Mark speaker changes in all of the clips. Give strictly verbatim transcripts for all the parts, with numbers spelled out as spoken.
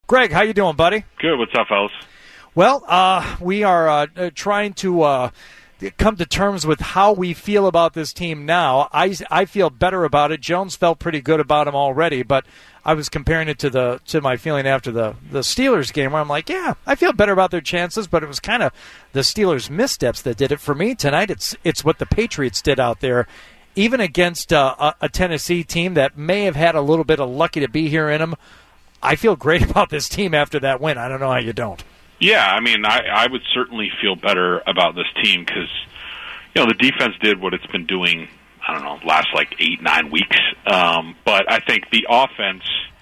Speaker 1: Greg, how you doing, buddy?
Speaker 2: Good. What's up, fellas?
Speaker 1: Well, uh, we are uh, trying to uh, come to terms with how we feel about this team now. I, I feel better about it. Jones felt pretty good about him already, but I was comparing it to the to my feeling after the, the Steelers game where I'm like, yeah, I feel better about their chances, but it was kind of the Steelers' missteps that did it for me tonight. It's it's what the Patriots did out there. Even against uh, a, a Tennessee team that may have had a little bit of lucky to be here in them, I feel great about this team after that win. I don't know how you don't.
Speaker 2: Yeah, I mean, I, I would certainly feel better about this team because, you know, the defense did what it's been doing, I don't know, last like eight, nine weeks. Um, but I think the offense,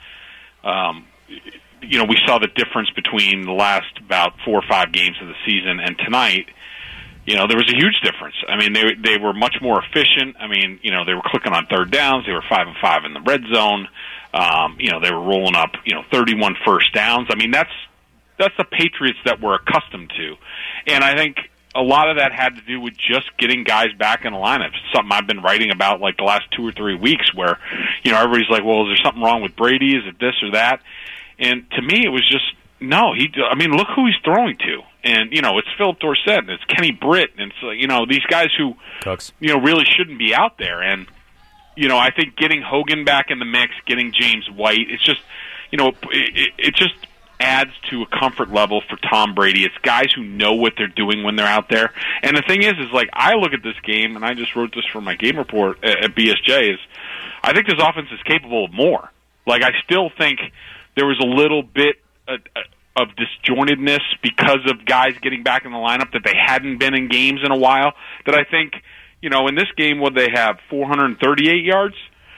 Speaker 2: um, you know, we saw the difference between the last about four or five games of the season and tonight. You know, there was a huge difference. I mean, they they were much more efficient. I mean, you know, they were clicking on third downs. They were five and five in the red zone. Um, you know, they were rolling up, you know, thirty-one first downs. I mean, that's that's the Patriots that we're accustomed to. And I think a lot of that had to do with just getting guys back in the lineup. Something I've been writing about like the last two or three weeks where, you know, everybody's like, well, is there something wrong with Brady? Is it this or that? And to me, it was just, no, he, I mean, look who he's throwing to. And, you know, it's Philip Dorsett and it's Kenny Britt and it's, uh, you know, these guys who,
Speaker 3: Cooks.
Speaker 2: you know, really shouldn't be out there. And, you know, I think getting Hogan back in the mix, getting James White, it's just, you know, it, it, it just adds to a comfort level for Tom Brady. It's guys who know what they're doing when they're out there. And the thing is, is like, I look at this game, and I just wrote this for my game report at, at B S J, is I think this offense is capable of more. Like, I still think there was a little bit uh, of disjointedness because of guys getting back in the lineup that they hadn't been in games in a while, that I think, you know, in this game, would they have four hundred thirty-eight yards?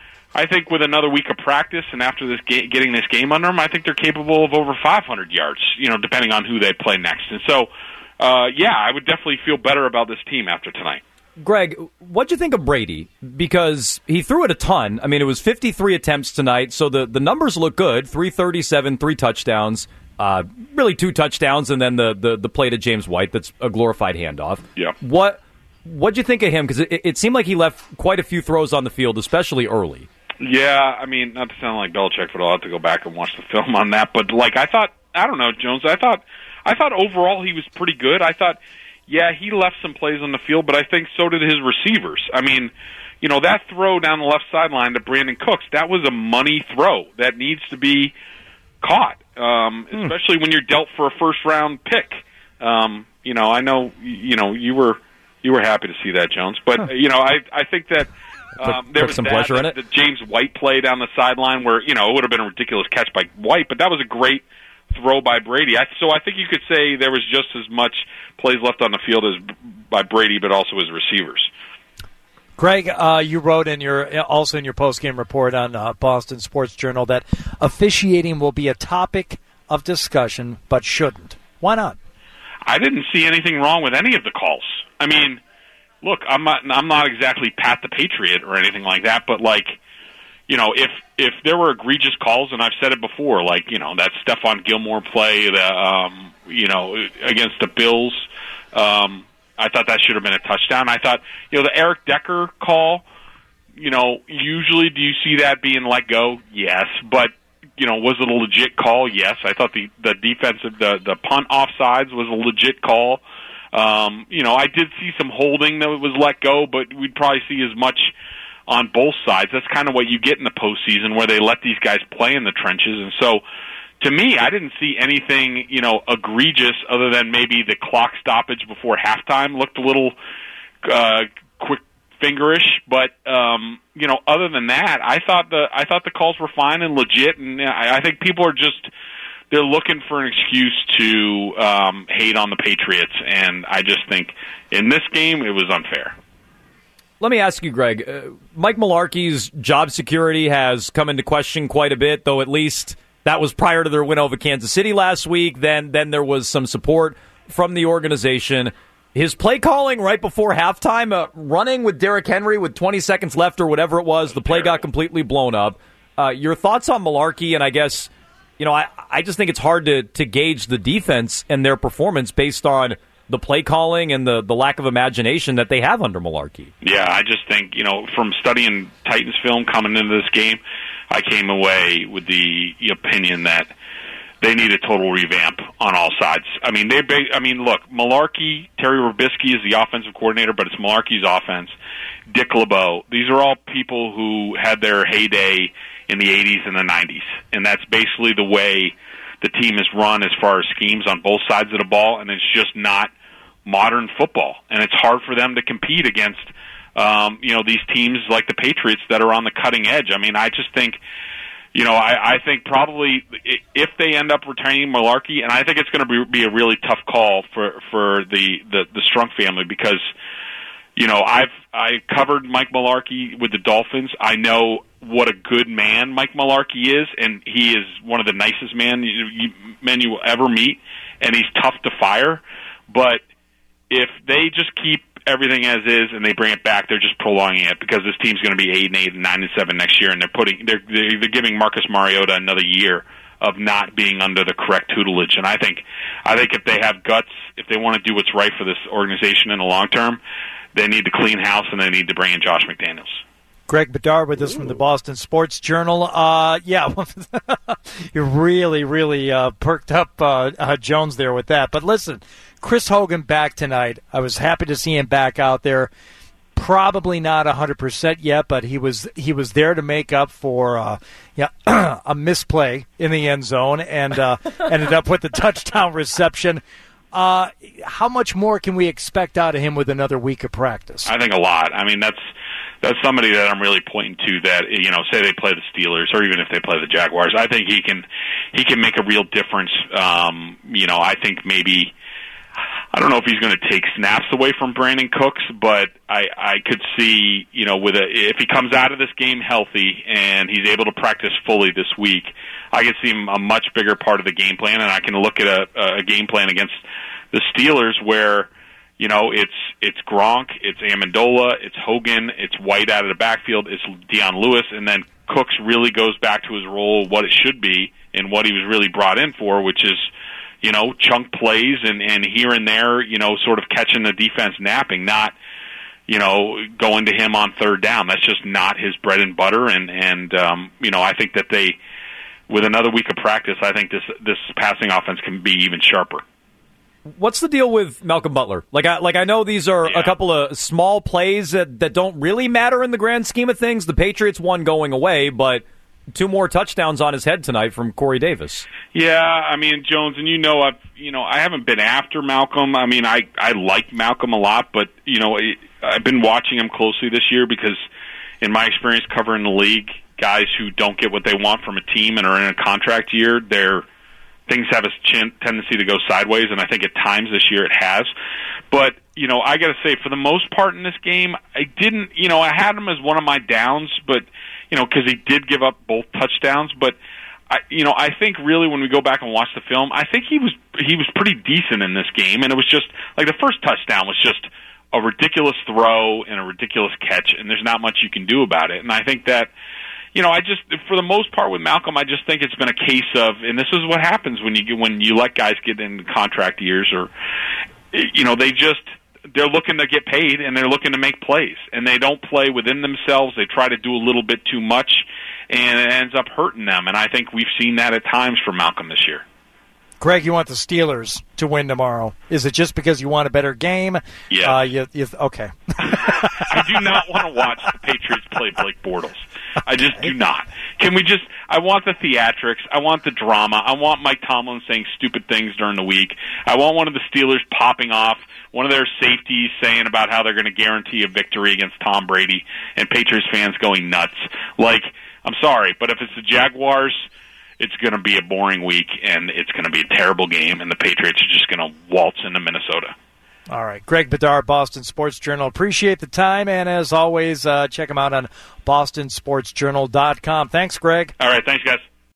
Speaker 2: I think with another week of practice and after this ga- getting this game under them, I think they're capable of over five hundred yards, you know, depending on who they play next. And so, uh, yeah, I would definitely feel better about this team after tonight.
Speaker 3: Greg, what'd you think of Brady? Because he threw it a ton. I mean, it was fifty-three attempts tonight, so the, the numbers look good. three thirty-seven, three touchdowns, uh, really two touchdowns, and then the, the, the play to James White that's a glorified handoff.
Speaker 2: Yeah.
Speaker 3: What, what'd you think of him? Because it, it seemed like he left quite a few throws on the field, especially early.
Speaker 2: Yeah, I mean, not to sound like Belichick, but I'll have to go back and watch the film on that. But, like, I thought, I don't know, Jones, I thought, I thought overall he was pretty good. I thought, yeah, he left some plays on the field, but I think so did his receivers. I mean, you know, that throw down the left sideline to Brandon Cooks, that was a money throw that needs to be caught, um, hmm. especially when you're dealt for a first-round pick. Um, you know, I know, you know, you were you were happy to see that, Jones. But, huh. you know, I I think that um, there was
Speaker 3: some
Speaker 2: that,
Speaker 3: pleasure in
Speaker 2: the,
Speaker 3: it.
Speaker 2: the James White play down the sideline where, you know, it would have been a ridiculous catch by White, but that was a great throw by Brady. I, so I think you could say there was just as much plays left on the field as by Brady, but also his receivers.
Speaker 1: Greg, uh, you wrote in your also in your post-game report on uh, Boston Sports Journal that officiating will be a topic of discussion, but shouldn't. Why not?
Speaker 2: I didn't see anything wrong with any of the calls. I mean, look, I'm not I'm not exactly Pat the Patriot or anything like that, but like, you know, if if there were egregious calls, and I've said it before, like, you know, that Stephon Gilmore play, the um, you know, against the Bills, um, I thought that should have been a touchdown. I thought, you know, the Eric Decker call, you know, usually do you see that being let go? Yes, but you know, was it a legit call? Yes. I thought the the defensive the the punt offsides was a legit call. Um, you know, I did see some holding that was let go, but we'd probably see as much on both sides. That's kind of what you get in the postseason, where they let these guys play in the trenches. And so, to me, I didn't see anything, you know, egregious other than maybe the clock stoppage before halftime looked a little uh, quick fingerish. But um, you know, other than that, I thought the I thought the calls were fine and legit. And I, I think people are just they're looking for an excuse to um, hate on the Patriots. And I just think in this game it was unfair.
Speaker 3: Let me ask you, Greg. Uh, Mike Mularkey's job security has come into question quite a bit, though at least that was prior to their win over Kansas City last week. Then then there was some support from the organization. His play calling right before halftime, uh, running with Derrick Henry with twenty seconds left or whatever it was, the play got completely blown up. Uh, your thoughts on Mularkey? And I guess, you know, I, I just think it's hard to, to gauge the defense and their performance based on the play calling and the, the lack of imagination that they have under Mularkey.
Speaker 2: Yeah, I just think, you know, from studying Titans film coming into this game, I came away with the opinion that they need a total revamp on all sides. I mean, they. I mean, look, Mularkey, Terry Robisky is the offensive coordinator, but it's Mularkey's offense. Dick LeBeau. These are all people who had their heyday in the eighties and the nineties, and that's basically the way the team is run as far as schemes on both sides of the ball, and it's just not modern football, and it's hard for them to compete against, um, you know, these teams like the Patriots that are on the cutting edge. I mean, I just think, you know, I, I think probably if they end up retaining Mularkey, and I think it's going to be, be a really tough call for for the the, the Strunk family because, you know, I've I covered Mike Mularkey with the Dolphins. I know what a good man Mike Mularkey is, and he is one of the nicest man you, you, men you will ever meet, and he's tough to fire. But if they just keep everything as is and they bring it back, they're just prolonging it because this team's going to be eight and eight and nine and seven next year, and they're putting they're they're giving Marcus Mariota another year of not being under the correct tutelage. And I think I think if they have guts, if they want to do what's right for this organization in the long term, they need to clean house and they need to bring in Josh McDaniels.
Speaker 1: Greg Bedard with us from the Boston Sports Journal. Uh, yeah, you really, really uh, perked up uh, uh, Jones there with that. But listen, Chris Hogan back tonight. I was happy to see him back out there. Probably not one hundred percent yet, but he was he was there to make up for uh, yeah a misplay in the end zone and uh, ended up with the touchdown reception. Uh, how much more can we expect out of him with another week of practice?
Speaker 2: I think a lot. I mean, that's that's somebody that I'm really pointing to that, you know, say they play the Steelers or even if they play the Jaguars, I think he can he can make a real difference. Um, you know, I think maybe I don't know if he's going to take snaps away from Brandon Cooks, but I, I could see, you know, with a if he comes out of this game healthy and he's able to practice fully this week, I could see him a much bigger part of the game plan, and I can look at a, a game plan against the Steelers where, you know, it's it's Gronk, it's Amendola, it's Hogan, it's White out of the backfield, it's Dion Lewis, and then Cooks really goes back to his role, what it should be, and what he was really brought in for, which is, you know, chunk plays and, and here and there, you know, sort of catching the defense napping, not, you know, going to him on third down. That's just not his bread and butter, and, and um, you know, I think that they, with another week of practice, I think this this passing offense can be even sharper.
Speaker 3: What's the deal with Malcolm Butler? Like I like I know these are yeah. a couple of small plays that, that don't really matter in the grand scheme of things. The Patriots won going away, but two more touchdowns on his head tonight from Corey Davis.
Speaker 2: Yeah, I mean, Jones, and you know, I've you know I haven't been after Malcolm. I mean, I I like Malcolm a lot, but you know, I've been watching him closely this year because, in my experience covering the league, guys who don't get what they want from a team and are in a contract year, they're things have a tendency to go sideways, and I think at times this year it has. But, you know, I got to say, for the most part in this game, I didn't, you know, I had him as one of my downs, but, you know, because he did give up both touchdowns. But, I, you know, I think really when we go back and watch the film, I think he was he was pretty decent in this game, and it was just, like the first touchdown was just a ridiculous throw and a ridiculous catch, and there's not much you can do about it. And I think that, you know, I just, for the most part with Malcolm, I just think it's been a case of, and this is what happens when you when you let guys get in contract years, or, you know, they just, they're looking to get paid and they're looking to make plays, and they don't play within themselves. They try to do a little bit too much, and it ends up hurting them. And I think we've seen that at times for Malcolm this year.
Speaker 1: Greg, you want the Steelers to win tomorrow. Is it just because you want a better game?
Speaker 2: Yeah.
Speaker 1: Uh, you, you, okay.
Speaker 2: I do not want to watch the Patriots play Blake Bortles. I just do not. Can we just, I want the theatrics. I want the drama. I want Mike Tomlin saying stupid things during the week. I want one of the Steelers popping off, one of their safeties saying about how they're going to guarantee a victory against Tom Brady, and Patriots fans going nuts. Like, I'm sorry, but if it's the Jaguars, it's going to be a boring week, and it's going to be a terrible game, and the Patriots are just going to waltz into Minnesota.
Speaker 1: All right. Greg Bedard, Boston Sports Journal. Appreciate the time, and as always, uh, check him out on boston sports journal dot com. Thanks, Greg.
Speaker 2: All right. Thanks, guys.